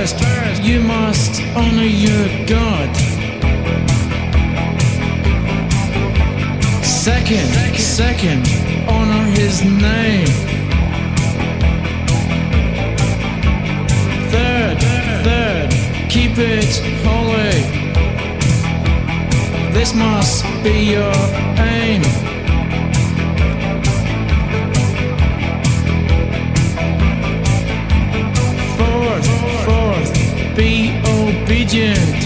First, you must honor your God. Second, honor his name. Third, keep it holy. This must be your aim. Fourth, be obedient.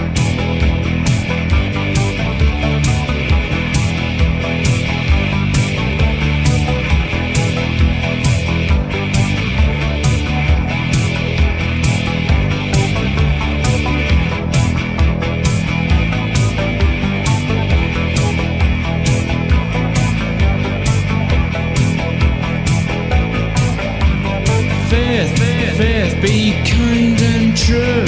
Fifth, be kind and true.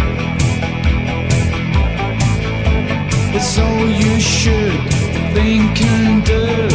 It's all you should think and do.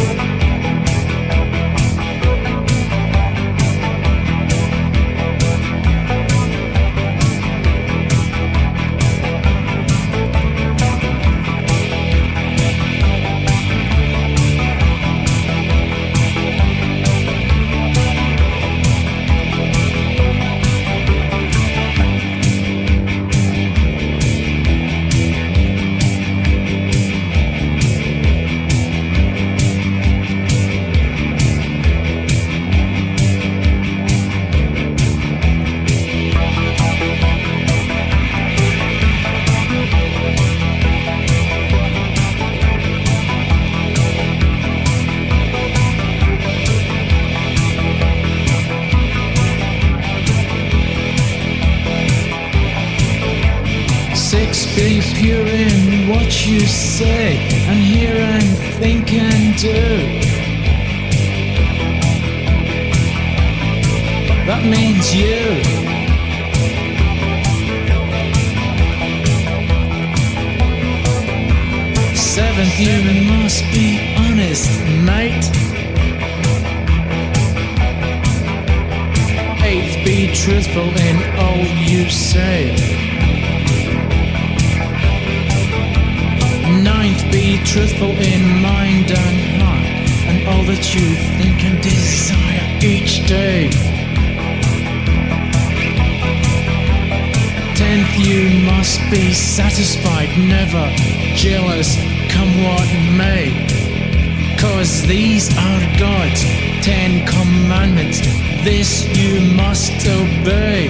Be pure in what you say, and hear and think and do. That means you. Seventh, you must be honest, mate. Eighth, be truthful in all you say. Ninth, be truthful in mind and heart, and all that you think and desire each day. 10th, you must be satisfied, never jealous, come what may. 'Cause these are God's 10 commandments, this you must obey.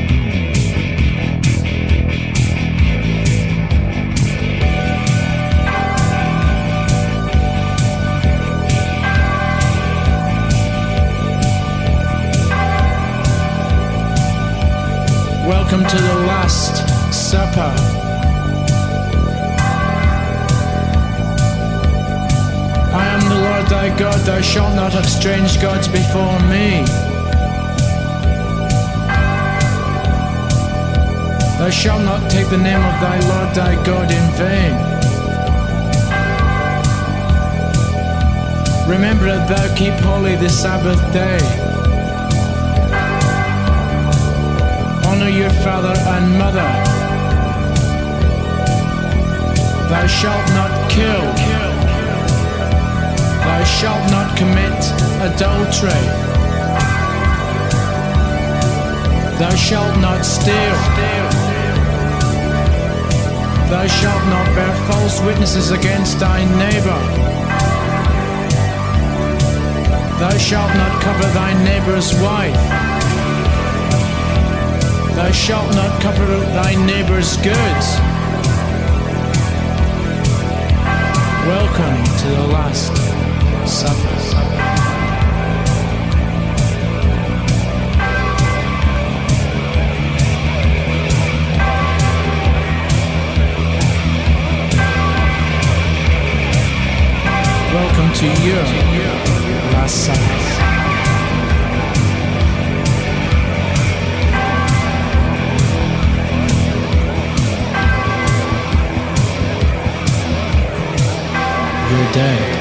Welcome to the Last Supper. I am the Lord thy God, thou shalt not have strange gods before me. Thou shalt not take the name of thy Lord thy God in vain. Remember that thou keep holy the Sabbath day. Honor your father and mother. Thou shalt not kill. Thou shalt not commit adultery. Thou shalt not steal. Thou shalt not bear false witnesses against thy neighbor. Thou shalt not cover thy neighbor's wife. Thou shalt not cover thy neighbor's goods. Welcome to the Last Supper. Welcome to your Last Supper. You're dead.